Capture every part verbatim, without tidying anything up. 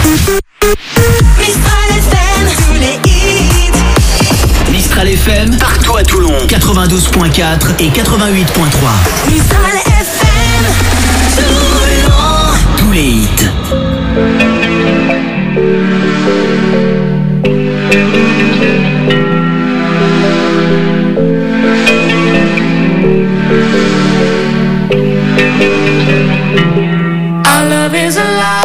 Mistral F M, tous les hits. Mistral F M, partout à Toulon, quatre-vingt-douze point quatre et quatre-vingt-huit point trois. Mistral F M, Toulon. Tous les hits. Our love is alive.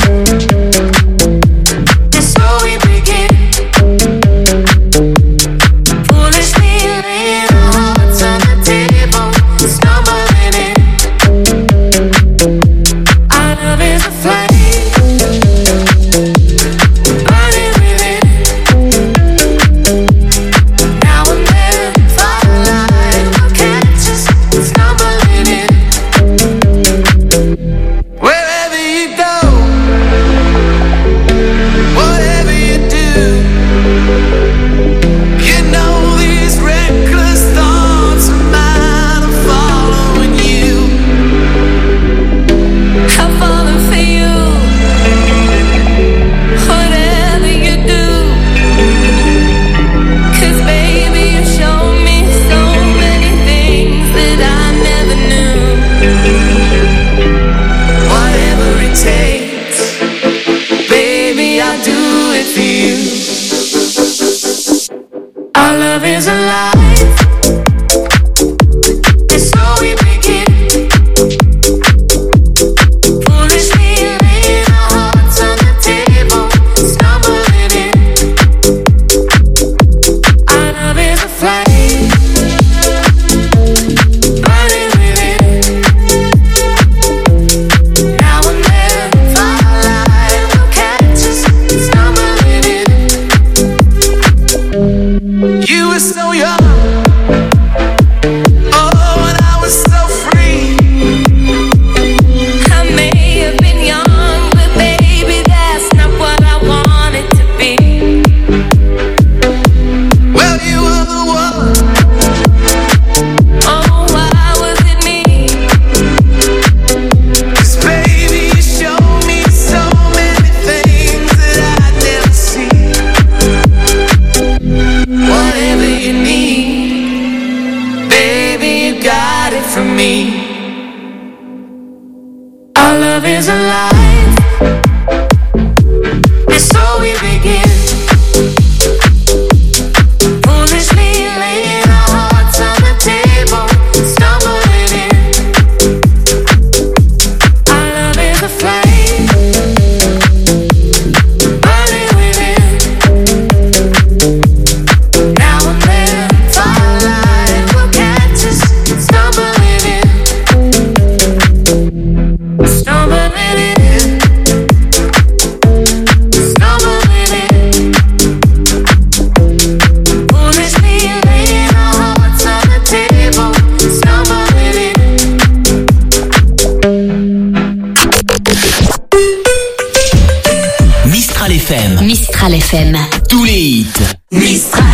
Mistral F M. Tous les hits. Mistral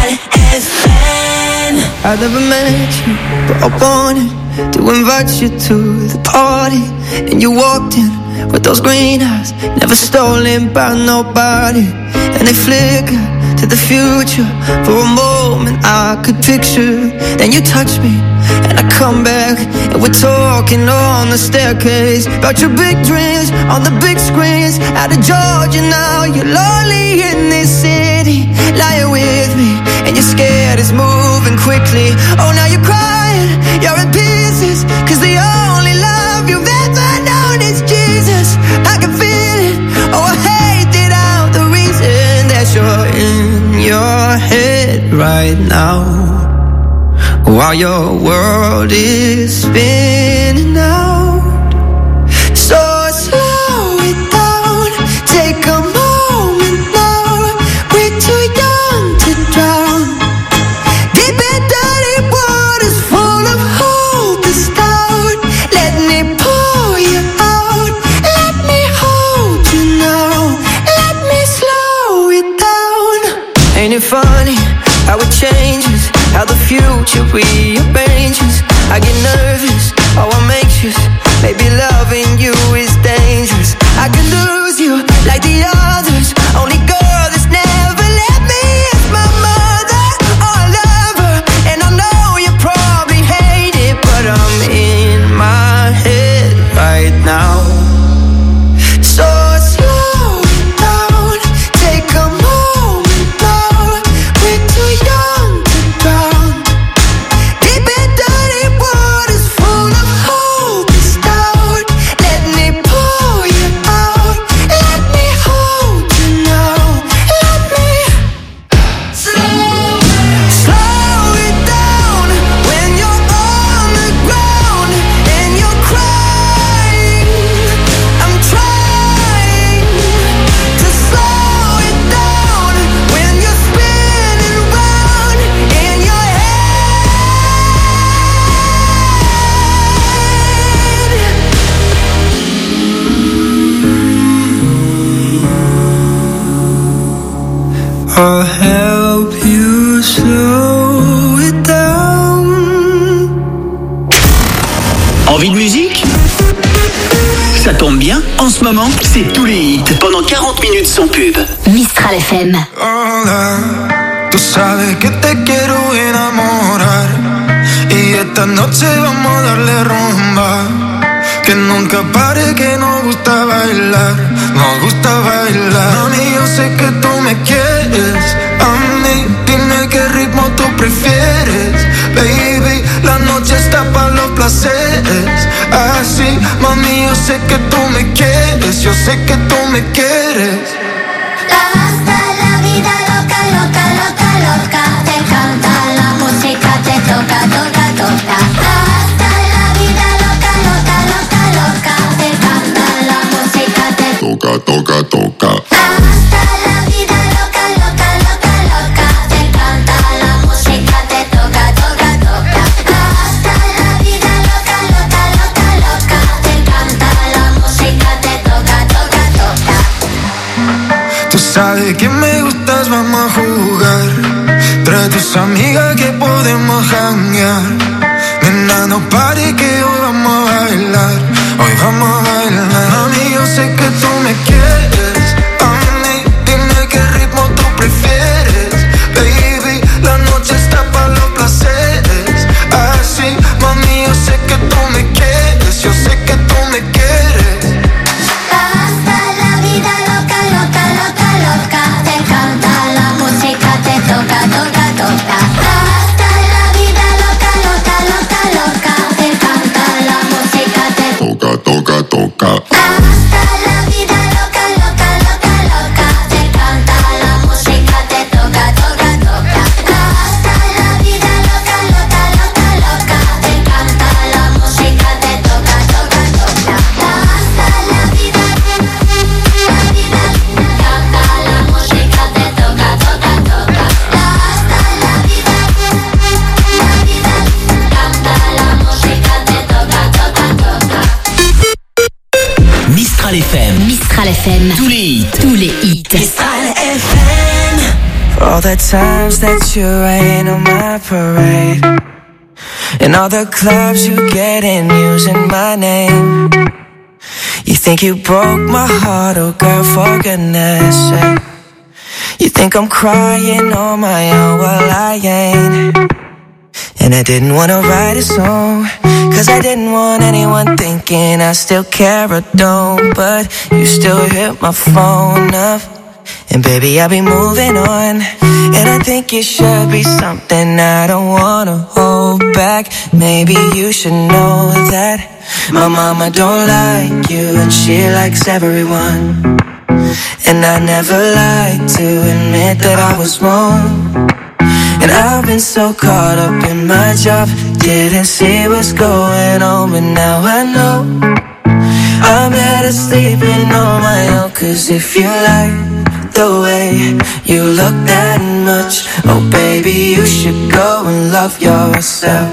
F M. I never met you, but I wanted to invite you to the party. And you walked in with those green eyes, never stolen by nobody. And they flickered to the future. For a moment I could picture. Then you touched me, and I come back, and we're talking on the staircase about your big dreams on the big screens. Out of Georgia now, you're lonely in this city, lying with me, and you're scared it's moving quickly. Oh, now you're crying, you're in pieces, cause the only love you've ever known is Jesus. I can feel it, oh I hate it out, the reason that you're in your head right now, while your world is spinning out. So slow it down, take a moment now. We're too young to drown, deep and dirty waters full of hope is down. Let me pour you out, let me hold you now, let me slow it down. Ain't it funny how it changes, how the future rearranges. I get nervous, oh I'm anxious, maybe loving you is dangerous. I could lose you like the others. I'll help you slow it down. Envie de musique? Ça tombe bien, en ce moment, c'est tous les hits pendant quarante minutes sans pub. Mistral F M. Hola, tú sabes que te quiero enamorar y esta noche vamos a darle rumba. Que nunca pare, que nos gusta bailar, nos gusta bailar. Mami, yo sé que tú me quieres, a mí, dime qué ritmo tú prefieres. Baby, la noche está para los placeres. Así, mami, yo sé que tú me quieres, yo sé que tú me quieres. Hasta la vida loca, loca, loca, loca. Te canta la música, te toca, toca, toca. Hasta la vida loca, loca, loca, loca. Te canta la música, te toca, toca, toca. Hasta la vida loca, loca, loca, loca. Te canta la música, te toca, toca, toca. Hasta la vida loca, loca, loca, loca. Te canta la música, te toca, toca, toca. Tú sabes que me gustas, vamos a jugar. Trae tus amigas que podemos janguear. Nena, no pare que hoy vamos a bailar. Hoy vamos a bailar. Mami, yo sé que tú me quieres. A mí, dime qué ritmo tú prefieres. Baby, la noche está para los placeres. Así, mami, yo sé que tú me quieres. Yo sé que tú me quieres. Hasta la vida loca, loca, loca, loca. Te canta la música, te toca, toca, toca. Hasta la vida loca, loca, loca, loca. Te canta la música, te toca, toca, toca. Hasta la vida loca, loca, loca, loca. Te canta la música, te toca, toca, toca. Hasta la vida loca, loca, loca, loca. Te canta la música, te toca, toca, toca. Hasta la vida, la vida, canta la música, te toca, toca, toca. Hasta la vida, la vida, canta la música, te toca, toca, toca. Mistral F M. Mistral F M. Tous les hits. Tous les hits. Mistral F M. For all the times that you rain on my parade, and all the clubs you get in using my name. You think you broke my heart, oh girl, for goodness sake. You think I'm crying on my own, well I ain't. And I didn't wanna write a song, cause I didn't want anyone thinking I still care or don't. But you still hit my phone up, and baby, I'll be moving on. And I think it should be something I don't wanna hold back. Maybe you should know that my mama don't like you, and she likes everyone. And I never like to admit that I was wrong. And I've been so caught up in my job, didn't see what's going on, but now I know I'm better sleeping on my own. Cause if you like the way you look that much, oh baby, you should go and love yourself.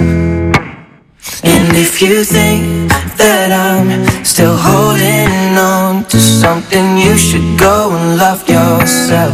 And if you think that I'm still holding on to something, you should go and love yourself.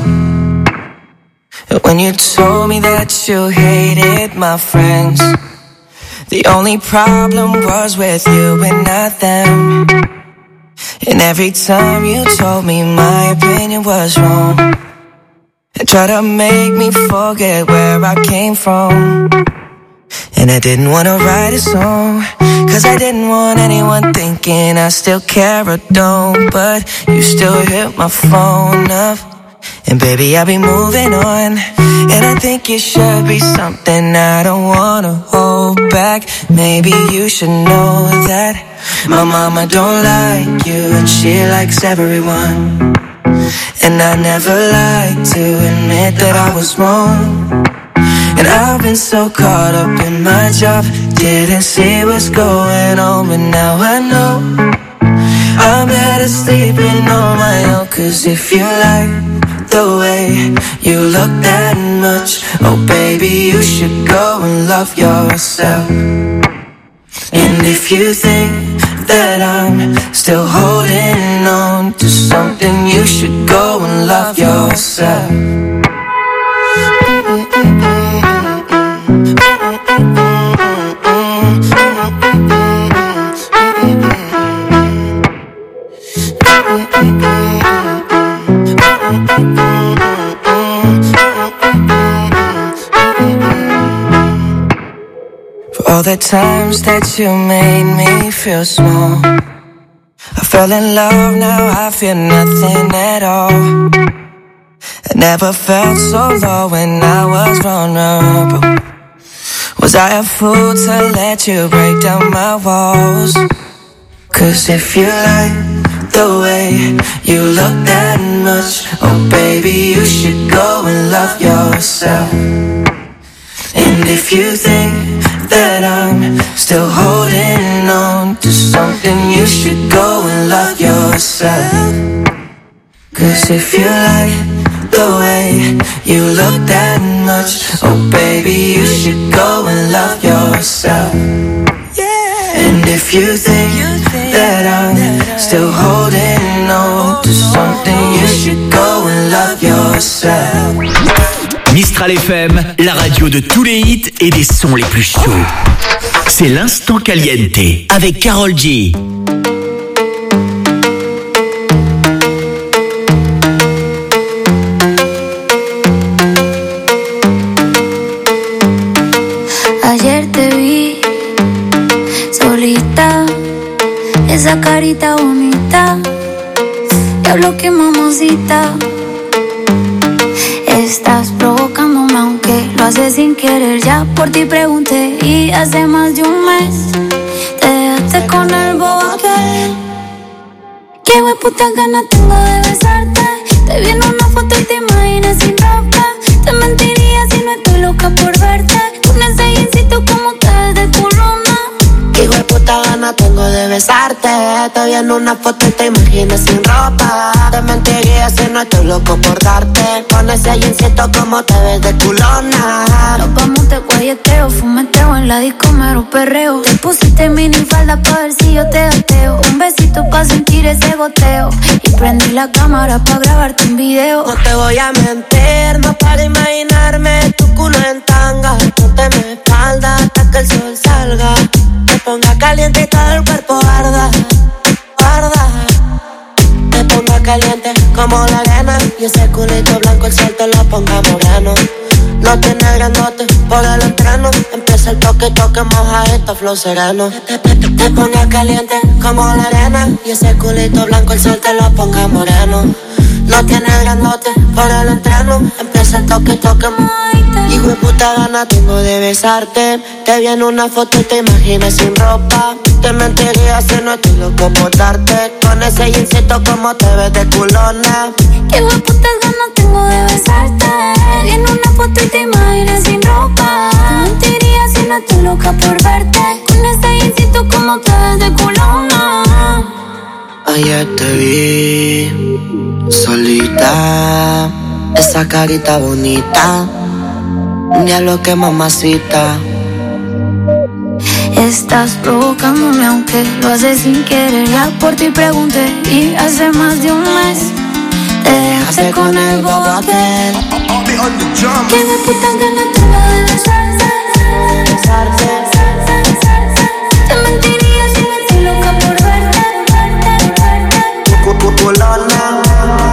When you told me that you hated my friends, the only problem was with you and not them. And every time you told me my opinion was wrong, and tried to make me forget where I came from. And I didn't wanna write a song, cause I didn't want anyone thinking I still care or don't. But you still hit my phone up, and baby, I'll be moving on. And I think it should be something I don't wanna hold back. Maybe you should know that my mama don't like you, and she likes everyone. And I never like to admit that I was wrong. And I've been so caught up in my job, didn't see what's going on, but now I know I'm better sleeping on my own. Cause if you like the way you look that much, oh baby, you should go and love yourself. And if you think that I'm still holding on to something, you should go and love yourself. For all the times that you made me feel small, I fell in love, now I feel nothing at all. I never felt so low when I was vulnerable. Was I a fool to let you break down my walls? Cause if you like the way you look that much, oh baby, you should go and love yourself. And if you think that I'm still holding on to something, you should go and love yourself. Cause if you like the way you look that much, oh baby, you should go and love yourself. And if you think that I'm still holding on to something, you should go and love yourself. Mistral F M, la radio de tous les hits et des sons les plus chauds. C'est l'instant caliente avec Karol G. Ayer te vi solita, esa carita bonita, diablo que mamacita. Estás provocándome aunque lo haces sin querer. Ya por ti pregunté y hace más de un mes te dejaste con el bobo aquel. Qué hueputa ganas tengo de besarte. Te vi en una foto y te imaginas sin ropa. Te mentiría si no estoy loca por verte. Con ese jeansito como te ves de culona. Qué hueputa ganas tengo de besarte. Te vi en una foto y te imaginas sin ropa. Te mentiría si no estoy loco por darte. Con ese jeansito como te ves de culona. Nos vamos de guayeteo, fumeteo en la disco, mero perreo. Te pusiste mini falda pa' ver si yo te gateo. Un besito pa' sentir ese goteo. Y prendí la cámara pa' grabarte un video. No te voy a mentir, no para imaginarme tu culo en tanga. Ponte mi espalda hasta que el sol salga. Te ponga caliente y todo el cuerpo arda, arda. Te ponga caliente como la arena. Y ese culito blanco el sol te lo ponga moreno. Lo tiene grandote por el entreno. Empieza el toque, toque, moja esto, flow sereno. Te, te, te, te ponga caliente como la arena. Y ese culito blanco el sol te lo ponga moreno. Lo tiene grandote por el entreno. Empieza el toque, toque, hijo de puta gana tengo de besarte. Te vi en una foto y te imaginas sin ropa. Te mentiría si no estoy loco por darte. Con ese jeansito como te ves de culona. Qué hueputas ganas tengo de besarte. Te vi en una foto y te imaginas sin ropa. Te mentiría si no estoy loca por verte. Con ese jeansito como te ves de culona. Ayer te vi solita, esa carita bonita, diablo que mamacita. Estás provocándome aunque lo haces sin querer. Ya por ti pregunté y hace más de un mes te dejaste con el bobo aquel. Qué de puta ganas tengo de besarte, besarte. Te mentiría si no estoy loca por verte, verte, verte. Culona.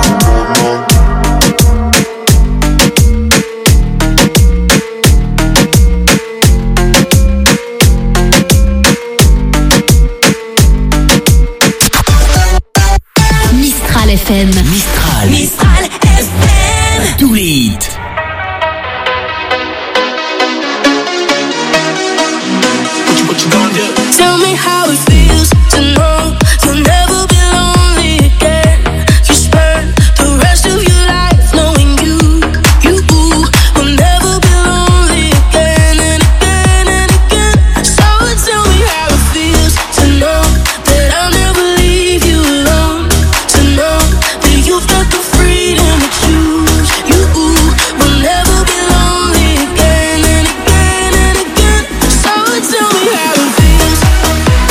Mistral F M. Mistral. Mistral F M. Tous les hits. Tell me how it feels to know you'll never be lonely again. You spend the rest of your life knowing you, you will never be lonely again and again and again. So tell me how it feels to know that I'll never leave you alone. To know that you've got the freedom to choose. You will never be lonely again and again and again. So tell me how it feels.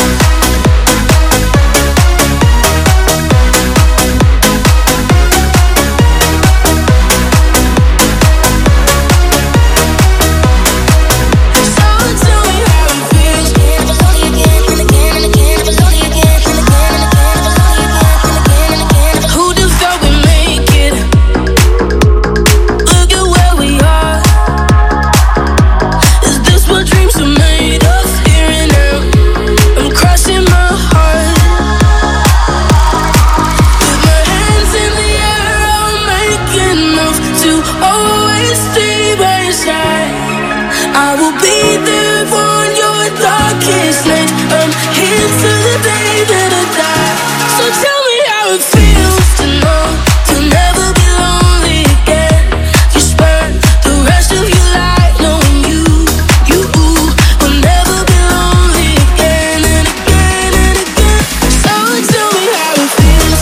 the day that I die. So tell me how it feels to know you'll never be lonely again. You spend the rest of your life knowing you, you will never be lonely again and again and again. So tell me how it feels.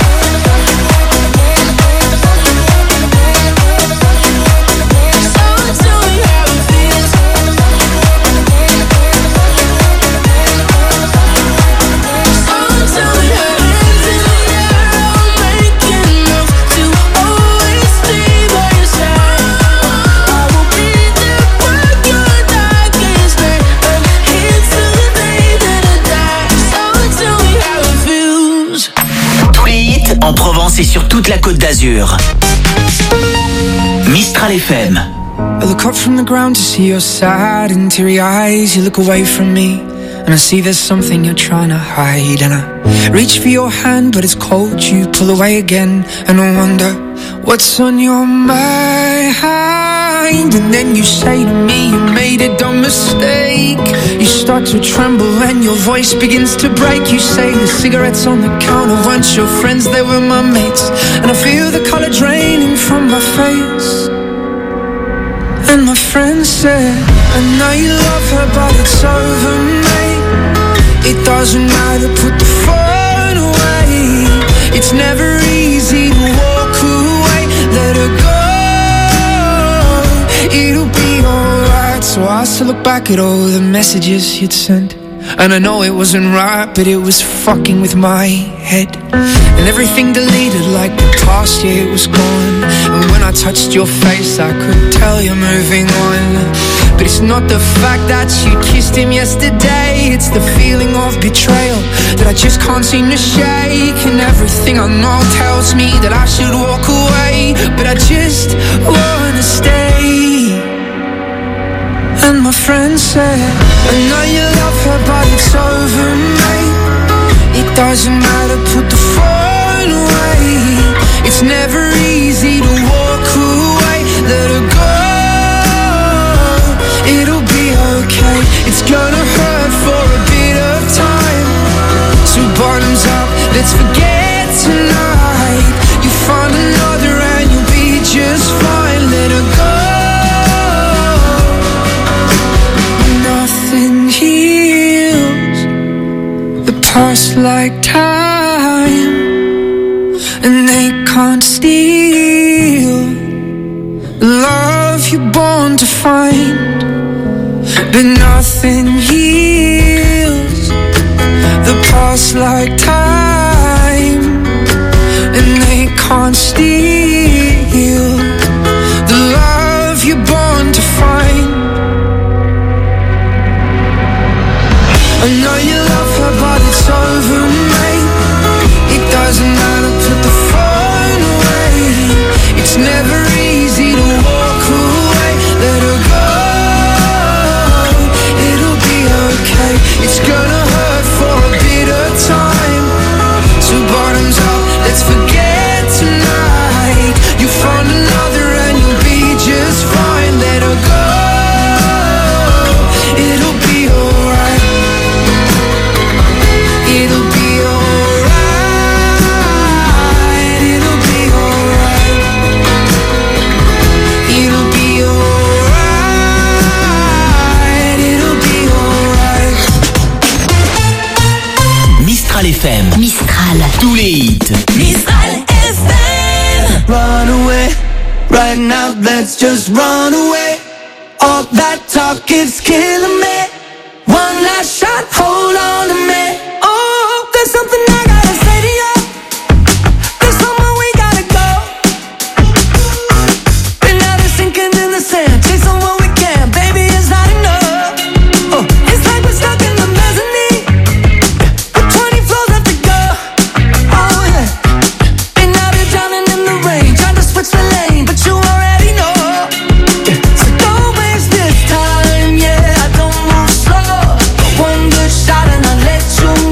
En Provence et sur toute la Côte d'Azur. Mistral F M. I look up from the ground to see your sad and teary eyes. You look away from me and I see there's something you're trying to hide. And I reach for your hand but it's cold. You pull away again and I wonder what's on your mind. And then you say to me you made a dumb mistake. You start to tremble and your voice begins to break. You say the cigarettes on the counter weren't your friends, they were my mates. And I feel the color draining from my face. And my friend said, I know you love her but it's over, mate. It doesn't matter, put the phone away. It's never easy to walk away. Let her go, it'll be alright. So I still look back at all the messages you'd sent, and I know it wasn't right, but it was fucking with my head. And everything deleted like the past year was gone. And when I touched your face I could tell you're moving on. But it's not the fact that you kissed him yesterday, it's the feeling of betrayal that I just can't seem to shake. And everything I know tells me that I should walk away, but I just wanna stay. And my friend said, I know you love her but it's over, mate. It doesn't matter, put the phone away. It's never easy to walk away. Let her go, it'll be okay. It's gonna hurt for a bit of time. So bottoms up, let's forget tonight. You find another and you'll be just fine. Let her go. Nothing heals the past like time, and they can't steal the love you're born to find. But nothing heals the past like time, and they can't steal the love you're born to find. I know you love her but it's over, mate. It doesn't matter, put the phone away. It's never easy to walk away. Let her go, it'll be okay. It's gonna hurt for a bit of time. So bottoms up, let's forget tonight. You found another and you'll be just fine. Let her go, it'll be alright. It'll be alright. It'll be alright. It'll be alright. It'll be alright. Mistral F M. Mistral. Tous les hits. Mistral F M. Run away, right now let's just run away. All that talk is killing me. One last shot, hold on to me. Oh, there's something I gotta say to you. There's somewhere we gotta go. Been out there sinking in the sand, chasing what we can. Baby, it's not enough. Oh, it's like we're stuck in the mezzanine with twenty floors left to go. Oh yeah. Been out here drowning in the rain, trying to switch the lane, but you already know. So don't waste this time, yeah. I don't move slow. One good shot and I'll let you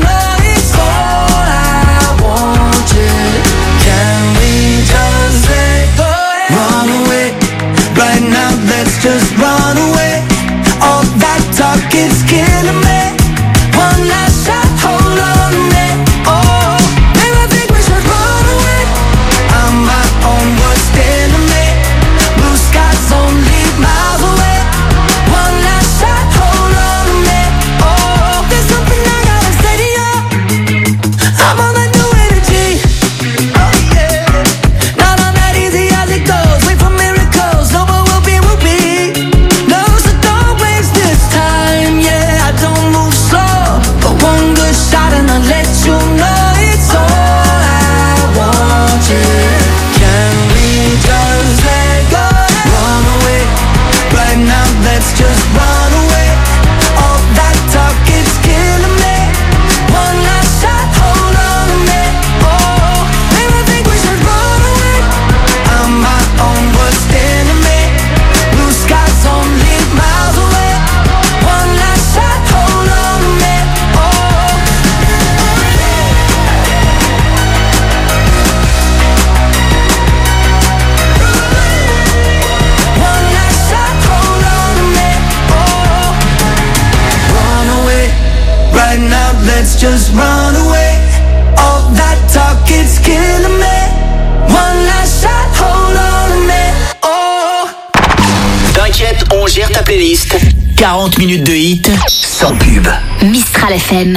just run away. All that talk, it's killing me. One last shot, hold on a minute. Oh. T'inquiète, on gère ta playlist. quarante minutes de hit sans pub. Mistral F M.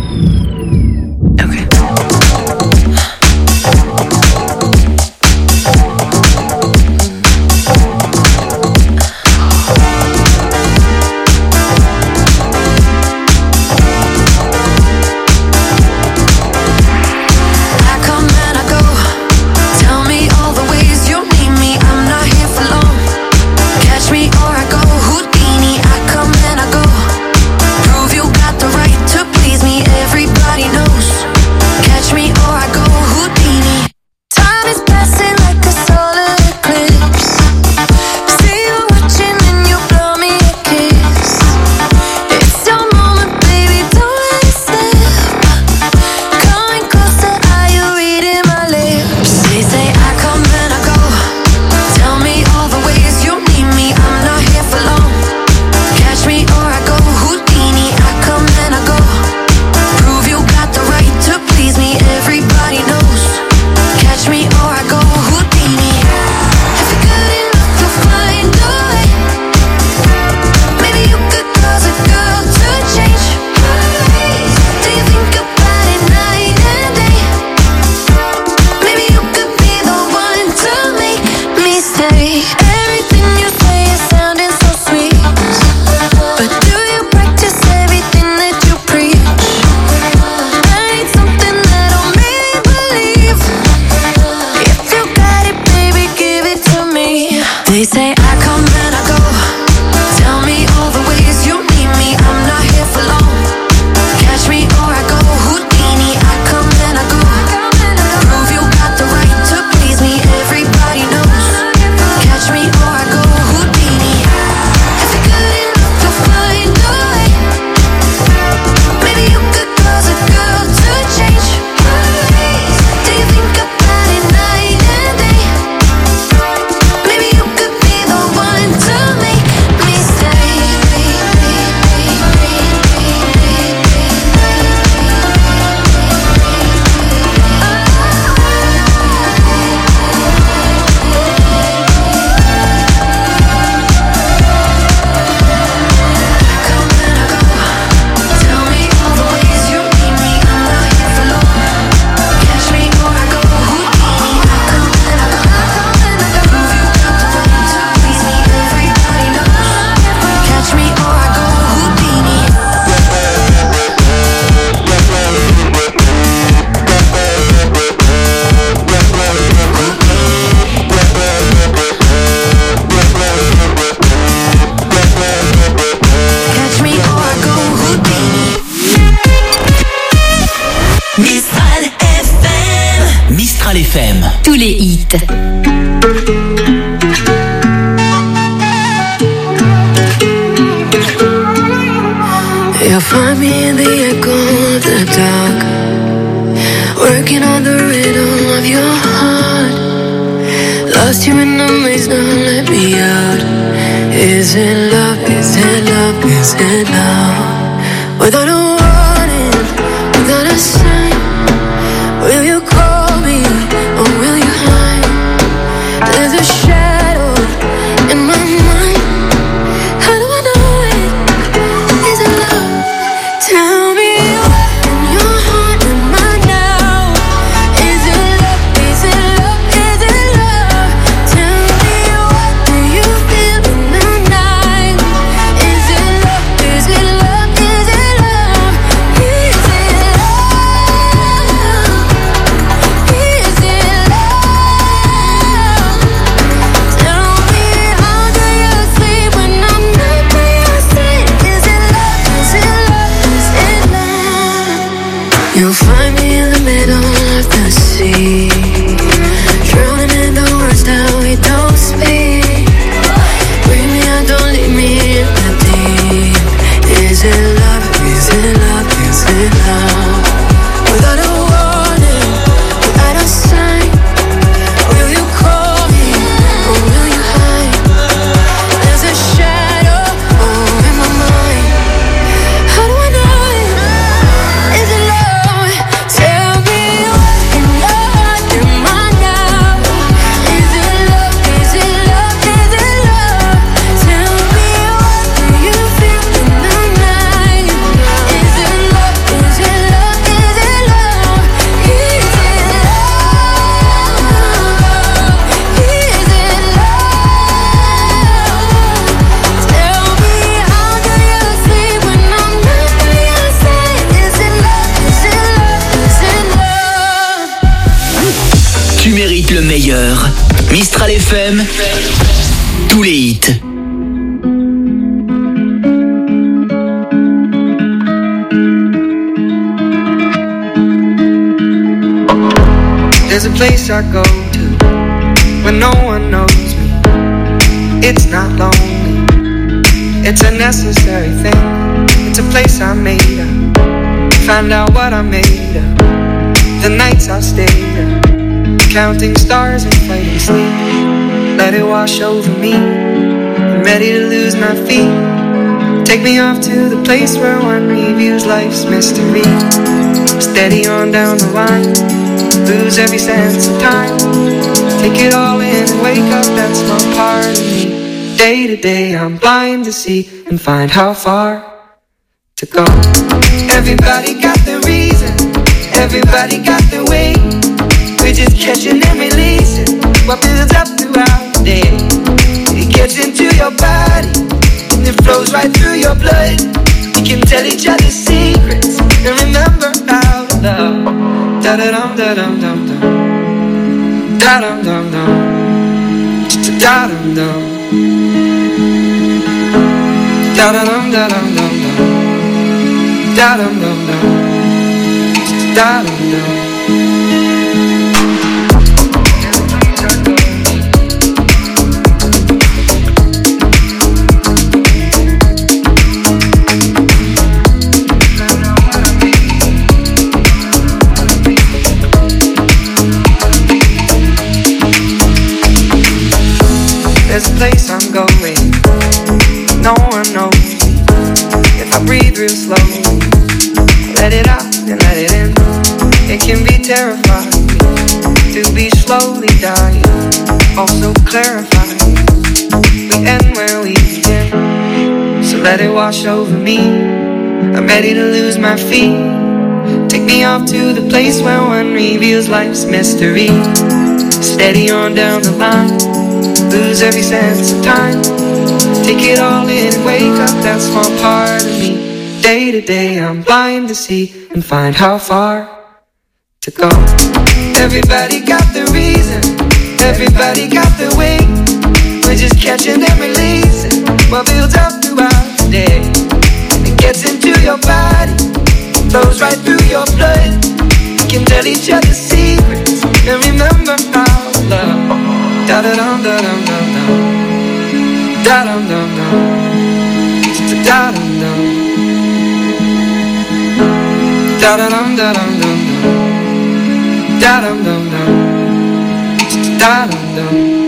F M. Tous les hits. You'll find me in the echo of the dark, working on the rhythm of your heart. Lost you in the maze, now let me out. Is it love, is it love, is it love? Without a warning, without a sign, will you call me or will you hide? There's a shadow in my mind. How do I know it? Is it love? Tell me what in your heart am I now? Is it love? Is it love? Is it love? Tell me what do you feel in the night? Is it love? Is it love? Is it love? mérites le meilleur. Mistral F M, tous les hits. There's a place I go to when no one knows me. It's not lonely, it's a necessary thing. It's a place I made up, find out what I made up. The nights I stayed up, counting stars and fighting sleep. Let it wash over me, I'm ready to lose my feet. Take me off to the place where one reviews life's mystery. Steady on down the line, lose every sense of time. Take it all in and wake up that small part of me. Day to day I'm blind to see and find how far to go. Everybody got the reason, everybody got the way. We're just catching and releasing what builds up throughout the day. It gets into your body and it flows right through your blood. We can tell each other secrets and remember how to love. Da da dum da dum dum dum, da dum dum dum, da dum dum, da da dum da dum dum dum, da dum dum dum, da dum dum. There's a place I'm going, no one knows me. If I breathe real slowly, let it out and let it in. It can be terrifying to be slowly dying, also clarifying. We end where we begin, so let it wash over me. I'm ready to lose my feet. Take me off to the place where one reveals life's mystery. Steady on down the line, lose every sense of time. Take it all in and wake up that small part of me. Day to day I'm blind to see and find how far to go. Everybody got the reason, everybody got the way. We're just catching and releasing what builds up throughout the day. It gets into your body, flows right through your blood. We can tell each other secrets and remember how to love. Da da dum da dum dum dum, da dum dum dum, da dum dum, da da dum da dum dum dum, da dum dum dum, da dum dum.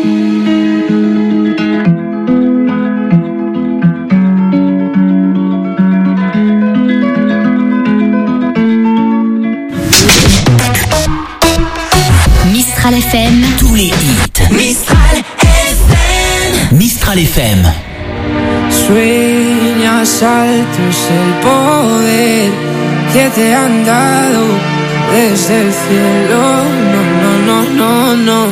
Mistral F M, Tous les hits. Mistral F M. Mistral F M. Sueñas alto es el poder que te han dado desde el cielo. No, no, no, no, no.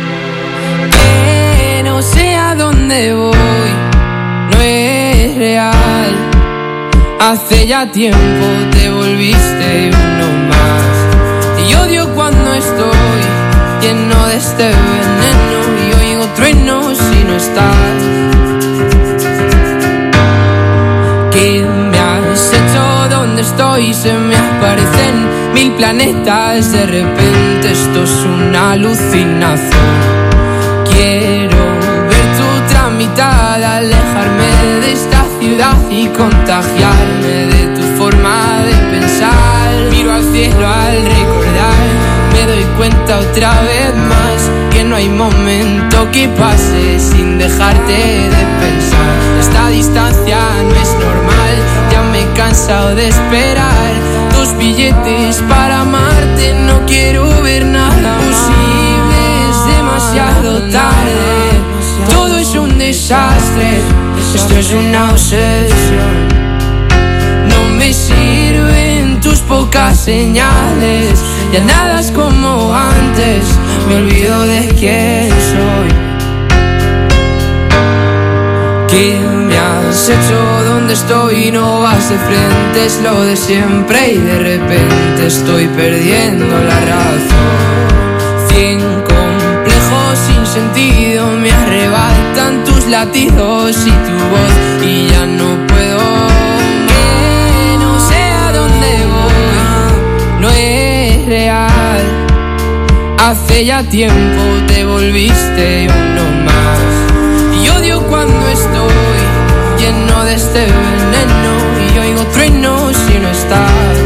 Que no sé a dónde voy, no es real. Hace ya tiempo te volviste uno más. Y odio cuando estoy lleno de este veneno y oigo truenos si no estás. ¿Qué me has hecho? ¿Dónde estoy? Se me aparecen mil planetas. De repente esto es una alucinación. Quiero ver tu tramitada, alejarme de esta ciudad y contagiarme de tu forma de pensar. Miro al cielo al recordar, me doy cuenta otra vez más que no hay momento que pase sin dejarte de pensar. Esta distancia no es normal, ya me he cansado de esperar tus billetes para amarte. No quiero ver nada posible, es demasiado tarde. Todo es un desastre, esto es una obsesión. No me sirven tus pocas señales, ya nada es como antes, me olvido de quién soy. ¿Qué me has hecho? ¿Dónde estoy? No vas de frente, es lo de siempre y de repente estoy perdiendo la razón. Cien sentido, me arrebatan tus latidos y tu voz, y ya no puedo, que no sé a dónde voy, no es real. Hace ya tiempo te volviste uno más, y odio cuando estoy lleno de este veneno y oigo truenos si no estás.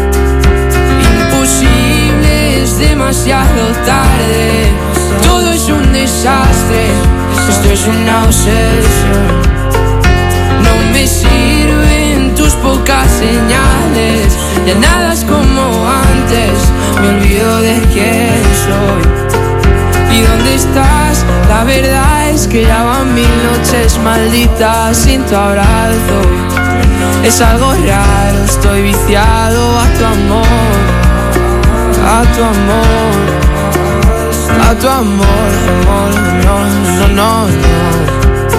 Imposible, es demasiado tarde, todo es un desastre, esto es una obsesión. No me sirven tus pocas señales, ya nada es como antes, me olvido de quién soy. ¿Y dónde estás? La verdad es que ya van mil noches malditas sin tu abrazo. Es algo raro, estoy viciado a tu amor, a tu amor, a tu amor, amor, no, no, no, no.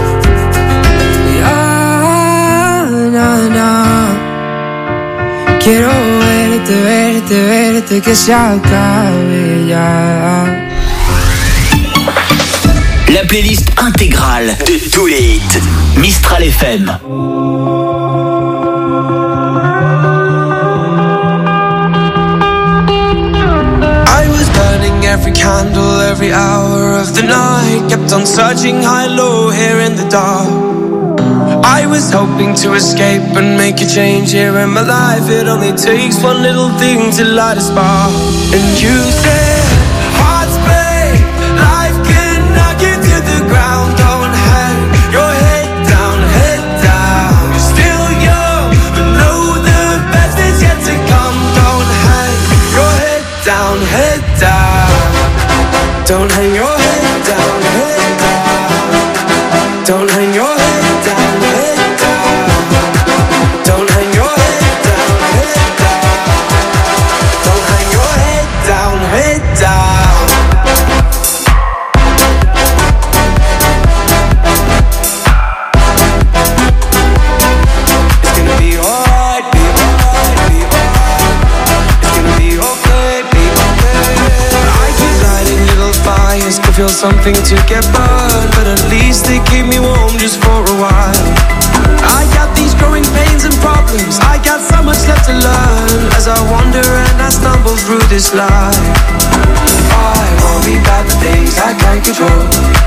Ya, na, na. Quiero verte, verte, verte, que se acabe ya. La playlist intégrale de tous les hits. Mistral F M. I was burning every candle, every hour of the night. Kept on searching high, low, here in the dark. I was hoping to escape and make a change here in my life. It only takes one little thing to light a spark. And you said, hearts break, life can knock you to the ground. Don't hang your head down, head down. You're still young, but know the best is yet to come. Don't hang your head down, head down. Don't hang your head down, head down. Don't hang your head down. Feel something to get burned, but at least they keep me warm just for a while. I got these growing pains and problems, I got so much left to learn as I wander and I stumble through this life. I worry about the things I can't control.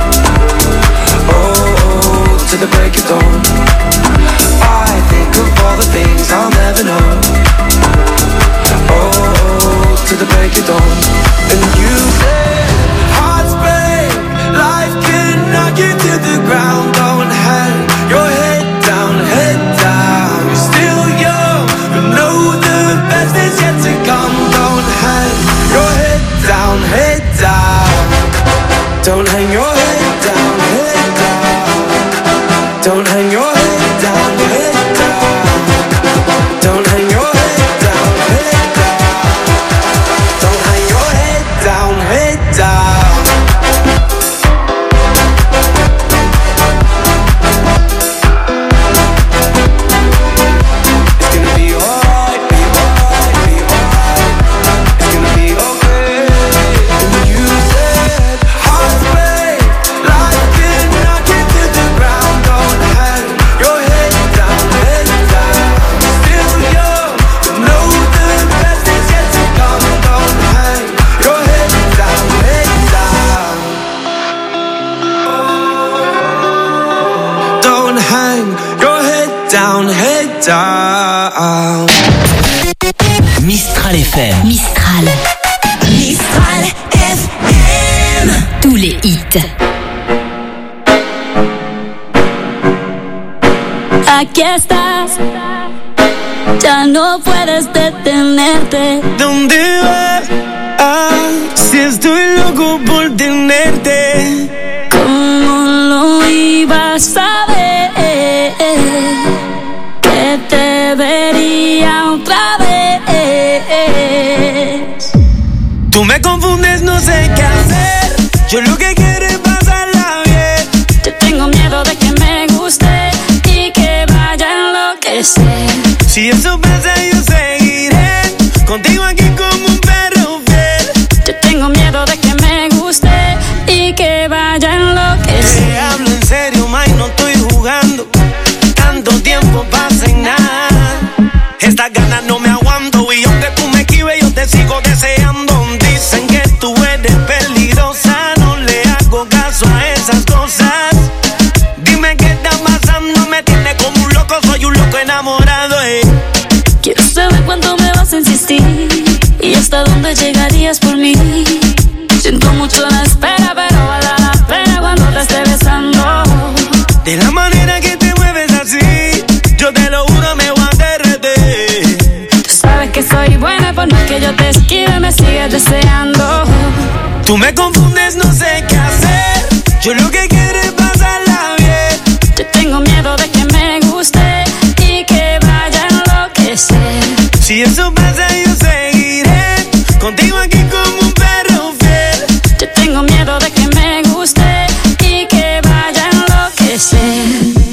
Oh, oh, to the break of dawn. I think of all the things I'll never know. Oh, oh, to the break of dawn. And you said, hearts break, life can knock you to the ground. Don't hang your head down, head down. You're still young, but know the best is yet to come. Don't hang your head down, head down. Don't hang your head down, head down. Don't hang your head down, head down. Don't hang your head down, head down. Don't hang your head down, head down. Down, head down. Mistral F M. Mistral. Mistral F M. Tous les hits. Aquí estás, ya no puedes detenerte. ¿Dónde vas? Ah, si estoy loco por tenerte. ¿Cómo lo ibas a ver? Que te vería otra vez. Tú me confundes, no sé qué hacer. Yo lo que quiero es pasarla bien. Yo tengo miedo de que me guste y que vaya a enloquecer. Si eso pasa yo seguiré contigo aquí como un perro fiel. Yo tengo miedo de que me guste y y que vaya a enloquecer. Te hablo en serio, May, no estoy jugando. Tanto tiempo pasa en nada. Estas ganas no me aguanto y aunque tú me esquives yo te sigo deseando. Dicen que tú eres peligrosa, no le hago caso a esas cosas. Dime qué está pasando, me tiene como un loco, soy un loco enamorado, eh. Quiero saber cuánto me vas a insistir y hasta dónde llegarías por mí. Siento mucho la espera, pero vale la pena cuando te esté besando. De la manera que te mueves así, yo te lo juro me voy a derretir. Tú sabes que soy buena, por más que yo te esquive me sigues deseando. Tú me confundes, no sé qué hacer. Yo lo que quiero es pasarla bien. Yo tengo miedo de que me guste y que vaya a enloquecer. Si eso pasa yo seguiré contigo aquí como un perro fiel. Yo tengo miedo de que me guste y que vaya a enloquecer.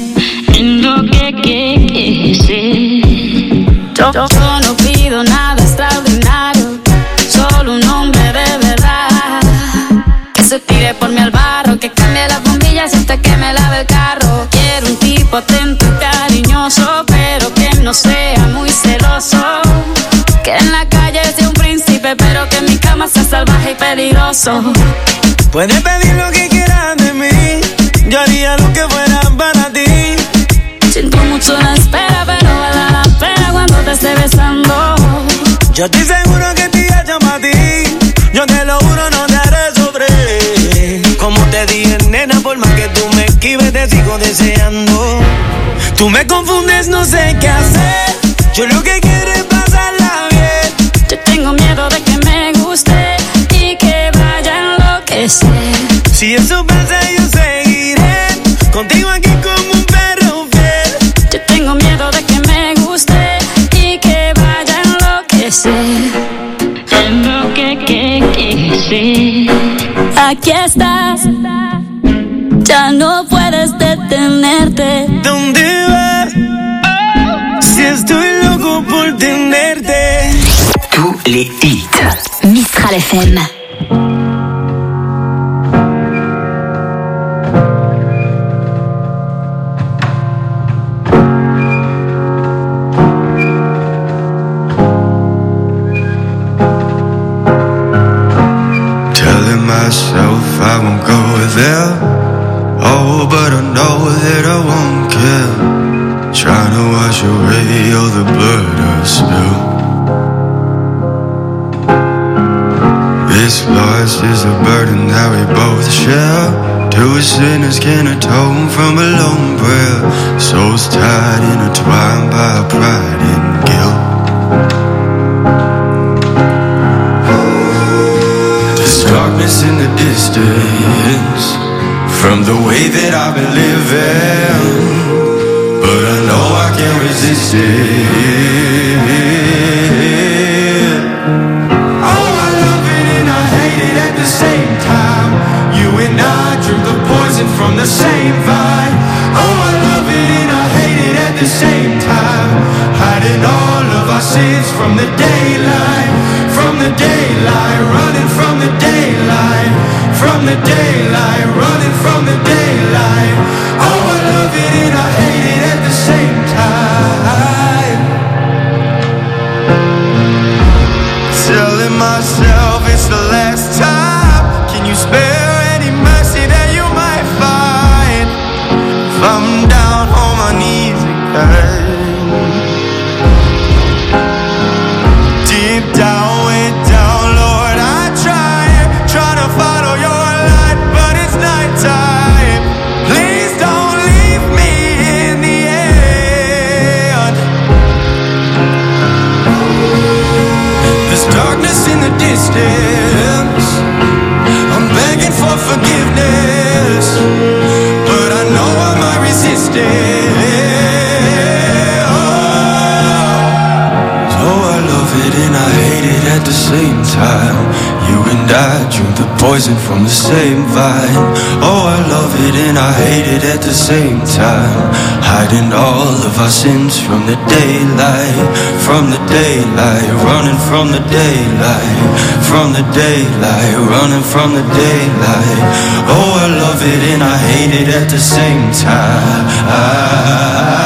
Enloquecer. Yo, yo, yo no pido nada extraordinario, solo un hombre de verdad que se tire por mí al barro, que cambie las bombillas hasta que me lave el carro. Quiero un tipo atento y cariñoso, pero que no sea muy celoso, que en la calle sea un príncipe, pero que en mi cama sea salvaje y peligroso. Puedes pedir lo que quieras de mí, yo haría lo que fuera para ti. Siento mucho la espera, pero vale la pena cuando te esté besando. Yo estoy seguro que te hecho para ti, yo te lo juro no te haré sufrir. Como te dije, nena, por más que tú me esquives te sigo deseando. Tú me confundes, no sé qué hacer. Yo lo que quiero es pasarla bien. Yo tengo miedo de que me guste y que vaya a enloquecer. Si eso pasa yo seguiré contigo aquí como un perro fiel. Yo tengo miedo de que me guste y que vaya a enloquecer. Enloquecer. Aquí estás, ya no puedes detenerte. ¿Dónde vas? Si estoy loco por tenerte. Tous les hits. Mistral F M. Telling myself I won't go there. Oh, but I know that I won't care. Trying to wash away all the blood I spilled. This loss is a burden that we both share. Two sinners can atone from a lone prayer. Souls tied, intertwined by pride and guilt. There's darkness in the distance from the way that I've been living, but I know I can't resist it. Oh, I love it and I hate it at the same time. You and I drink the poison from the same vine. Oh, I love it and I hate it at the same time. Hiding all of our sins from the daylight, from the daylight, running from the daylight, from the daylight, running from the daylight. Oh, I love it and I hate it at the same time. Telling myself it's the last time. Can you spare any mercy that you might find? If I'm down on my knees again, deep down, way down, Lord, I try, try to follow your light, but it's nighttime. Please don't leave me in the end. There's darkness in the distance. I'm begging for forgiveness, but I know I might resist it. Oh, so I love it and I hate it at the same time. You and I drink the poison from the same vine. Oh, I love it and I hate it at the same time. Hiding all of our sins from the daylight, from the daylight, running from the daylight, from the daylight, running from the daylight. Oh, I love it and I hate it at the same time. I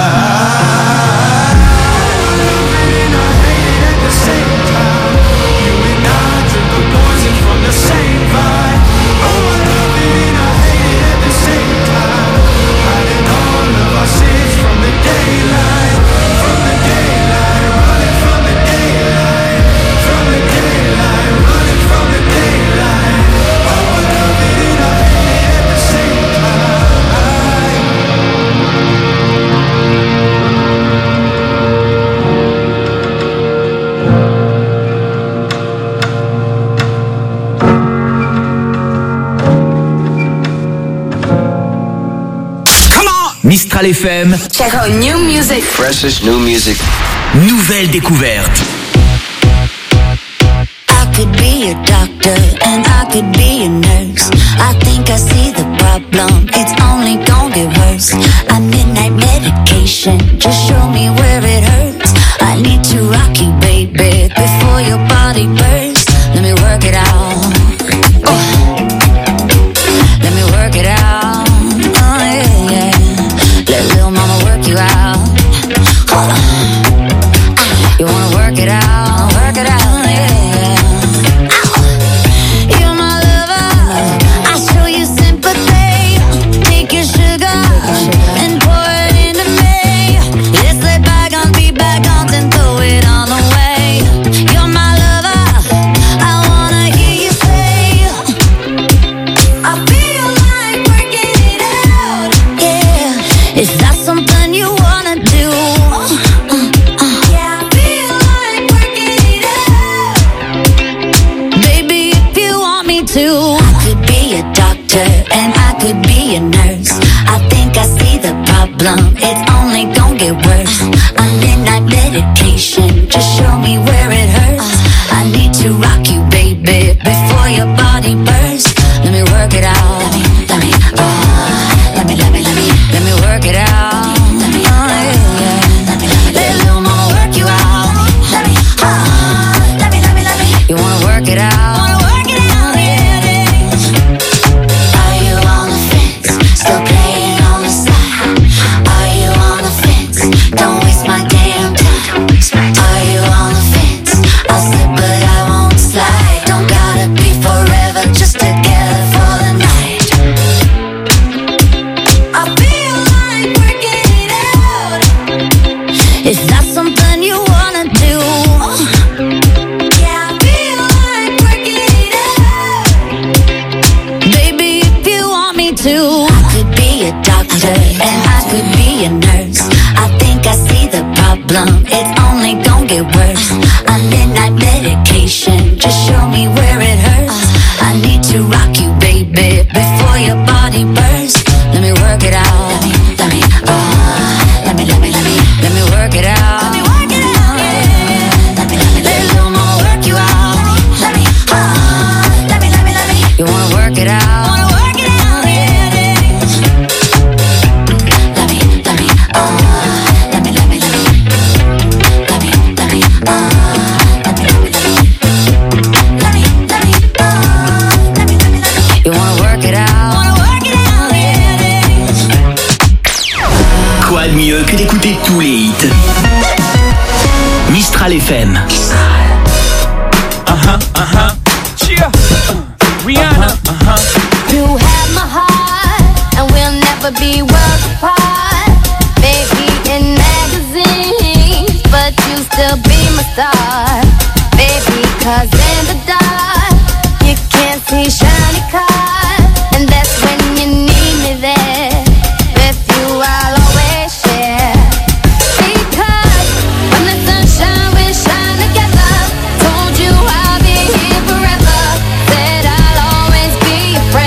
Mistral F M. Check out new music. Freshest new music. Nouvelle découverte. I could be a doctor and I could be a nurse. I think I see the problem, it's only gonna get worse. I midnight medication, just show me where it hurts. I need to rock you, baby, before your body bursts. Let me work it out. Oh. Let me work it out. Oh yeah, yeah. Let little mama work you out. Oh. You wanna work it out? Work it out. It's only gonna get worse. A midnight meditation, just show me where it hurts. I need to rock you, baby, before your body bursts. Let me work it out. Let me, let me, oh, let me, let me, let me, let me work it out. Let me, oh, yeah, yeah. Let little mama work you out. Let me, oh, let me, let me, let me. You wanna work it out? Wanna work it out, yeah, yeah. Are you on the fence? Still playing on the side? Don't waste my damn time. Are you on the fence? I'll slip but I won't slide. Don't gotta be forever, just together for the night. I feel like working it out. Is that something you wanna do? Yeah, I feel like working it out. Baby, if you want me to, I could be a doctor and I could be a nurse. I think I see the problem, it's only gonna get worse. A midnight medication, just show me where it hurts. I need to rock you, baby, before your body bursts. Let me work it out. Let me, let me, oh, let me, let me, let me, let me work it out. Let me work it out, yeah. Let me, let me, let little mama work you out. Let me, oh, let me, let me, let me. You wanna work it out? Wanna work it out, yeah, yeah. Let me, let me, oh. Quoi de mieux que d'écouter tous les hits? Mistral F M. Uh-huh, uh-huh. Cheer. Uh, Rihanna. Uh-huh. You have my heart, and we'll never be worlds apart. Maybe in magazines, but you still be my star. Baby, 'cause in the dark, you can't see shiny cars. And that's when you need me there. With you I'll always share. Because when the sunshine we shine together. Told you I'll be here forever. Said I'll always be your friend.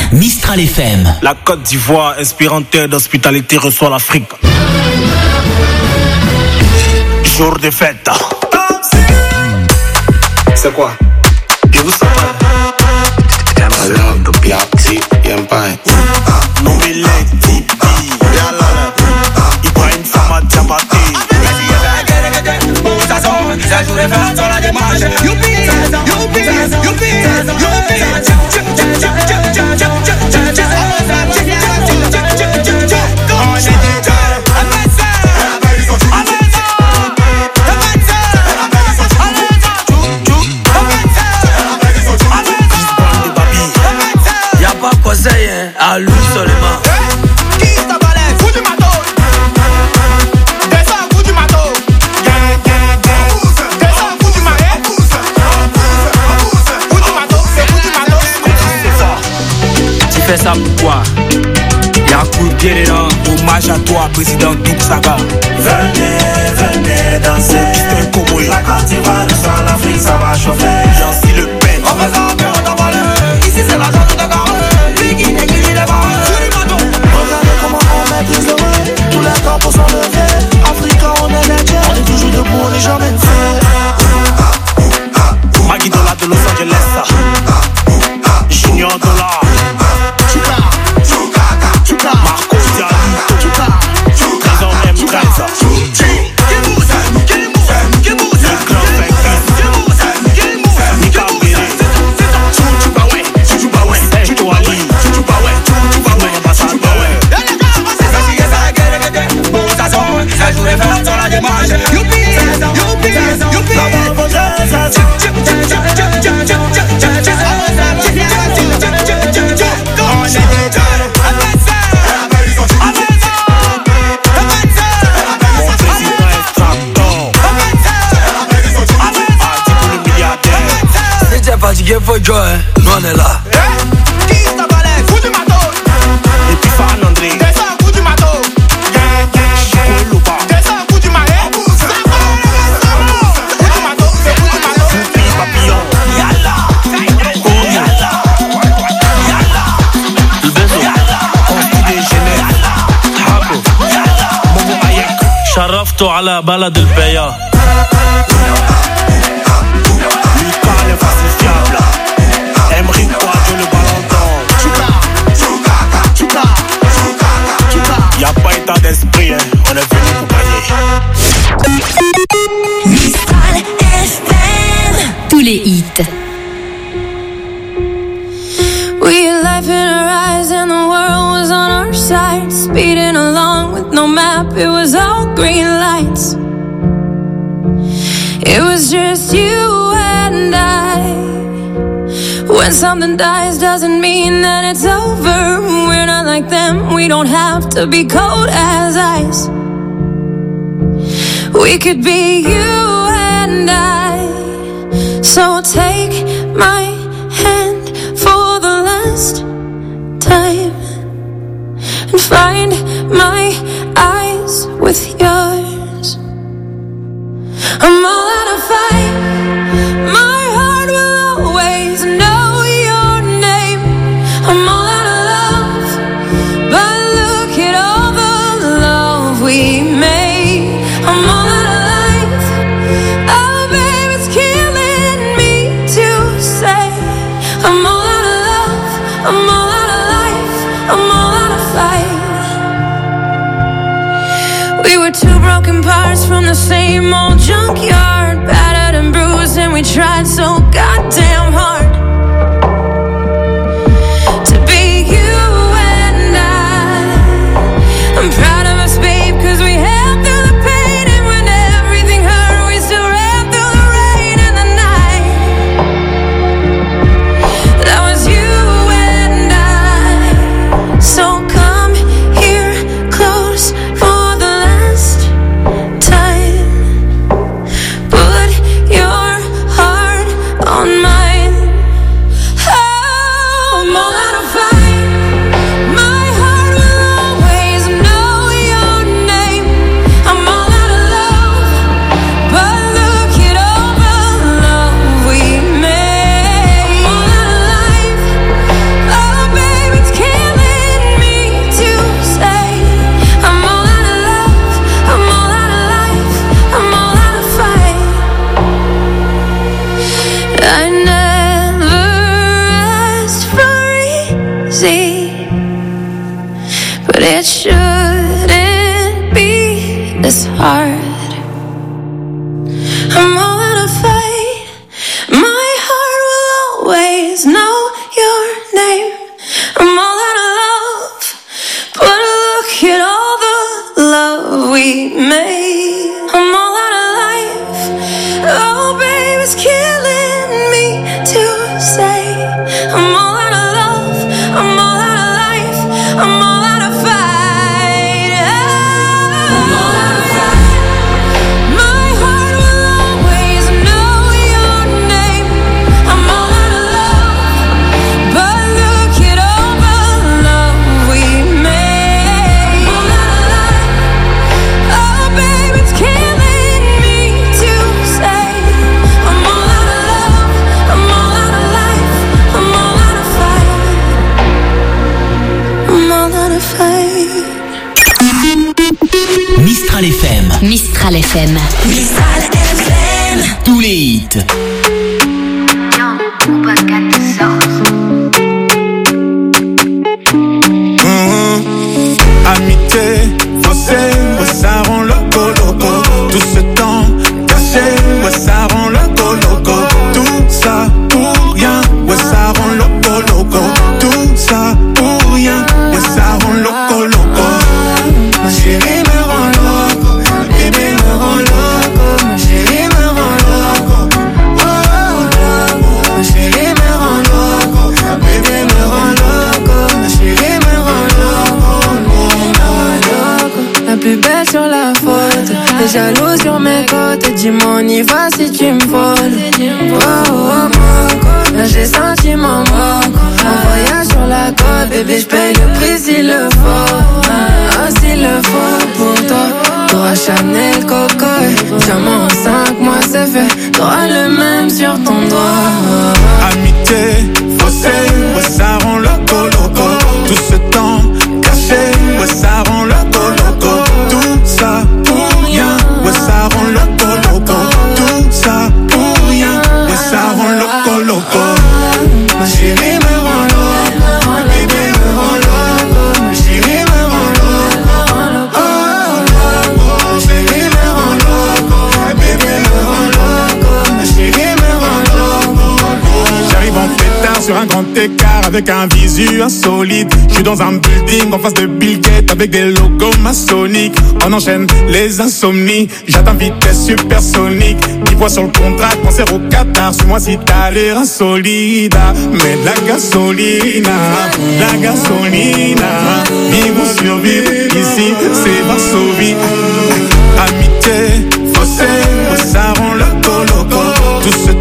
Mistral F M. La Côte d'Ivoire, inspirante d'hospitalité, reçoit l'Afrique. Jour de fête. C'est quoi? Et vous savez? Hablando piazzi y en pain. Non mais les tipis. Ibrahim Sama Diabaté. C'est jour de fête sur la démarche. Youpi, youpi, youpi, youpi. Y'a pas conseil, hein, à lui seulement. Qui t'a balé? Fous du matos. Descends, fous du matos. Descends, fous du marais. Fous du matos, c'est fous du matos. Tu fais ça pourquoi? Y'a coup de pied dedans. Hommage à toi, président Douk Saga. Venez, venez danser. C'est un cowboy. La Côte d'Ivoire reçoit l'Afrique, ça va chauffer. Jancy Le Pen. On fait ça, puis on t'en parle. Ici c'est la zone de Gare. Lui qui n'écrit les barres. Regardez comment on maîtrise le bruit. Tous les corps pour s'enlever. Africain, on est les tiens. On est toujours debout, on est jamais fait. Maggie Dollar de Los Angeles. Junior Dollar. Marco Dialito. Trésor M treize. C'est jour de fête sur la démarche. Youpi, youpi, youpi. Si t'es fatigué, faut jouer, hein. Nous on est là. Qui t'a balé? Fous du matos. Et puis Fan André. Descends, fous du matos. Descends, fous du marais. Fous du matos, c'est fous du matos. Foupi Papillon. Yalla. Yalla. Yalla. Le beso. Consti de Genève. Habo. Bobo Ayek. Sharafto ala balad el Beya. Lucas l'infastidiable. Emery Quadjo le ballon d'or. Y'a pas état d'esprit, hein. On est venu pour gagner. Mistral F M. Tous les hits. We had life in our eyes and the world was on our side. Speeding along with no map, it was all green lights. It was just you and I. When something dies doesn't mean that it's over. We're not like them, we don't have to be cold as ice. We could be you and I. So take my hand for the last time and find my eyes with yours. I'm all out of fight. My heart will always know your name. I'm all out of love, but look at all the love we made. I'm all out of life. Oh, babe, it's killing me to say. I'm all out of love. I'm all out of life. I'm all out of fight. We were two broken parts from the same old junkyard, battered and bruised, and we tried so goddamn hard to be you and I. I'm proud of us, babe, cause we held through the pain, and when everything hurt, we still ran through the rain and the night. That was you and I. So come here close for the last time. Put your heart on mine. It shouldn't be this hard. I'm all out of fight. My heart will always know your name. I'm all out of love, but look at all the love we made. I'm all out of life. Oh, baby, it's killing me to say. I'm all out of love. I'm all out of life. I'm all out of fight. Oh, I'm all out of fight. My heart will always know your name. I'm all out of love, but look at all the love we made. I'm all out of life. Oh, baby, it's killing me to say. I'm all out of love. I'm all out of life. I'm all out of fight. I'm all out of fight. Mistral F M. Mistral F M. Mistral F M. Tous les hits. Mmh. Amitié, faussée, ouais, ça rend loco loco. Tout ce temps caché, ouais, ça rend loco loco. Tout ça pour rien, ouais, ça rend loco loco. Tout ça pour rien, ouais, ça rend loco loco. Ma chérie me rend loco, ma bébé me rend loco. Ma chérie me rend loco, oh, loco. Ma chérie me rend loco, ma bébé me rend loco. Ma chérie me rend loco, me rend loco. La plus belle sur la photo, les jaloux sur mes côtes. Dis-moi on y va si tu me voles. Oh, oh, oh, là j'ai senti mon moco. En voyage sur la côte, bébé j'paye le prix s'il le faut. Ah, s'il le faut pour toi. T'auras Chanel, Coco, diamant en cinq mois c'est fait. T'auras le même sur ton doigt. Amitié, faussée, ouais, ça rend loco loco. Tout ce temps caché, ouais, ça rend loco loco. Tout ça pour rien, ouais, ça rend loco loco. Tout ça pour rien, ouais, ça rend loco loco. Ma chérie me rend loco, ma bébé me rend loco. Ma chérie me rend loco, oh, loco. Ma chérie me rend loco, ma bébé me rend loco. Ma chérie me rend loco. J'arrive en pétard sur un grand écart avec un visu insolite. J'suis dans un building en face de Bill Gates avec des logos maçonniques. On enchaîne les insomnies, j'atteins vitesse supersonique. dix fois sur le contrat, concert au Qatar. Suis-moi si t'as l'air insolide. Mets de la gasolina, la gasolina. Vivre ou survivre, ici c'est Varsovie. Amitié, faussée, ouais, ça rend loco loco. Tout ce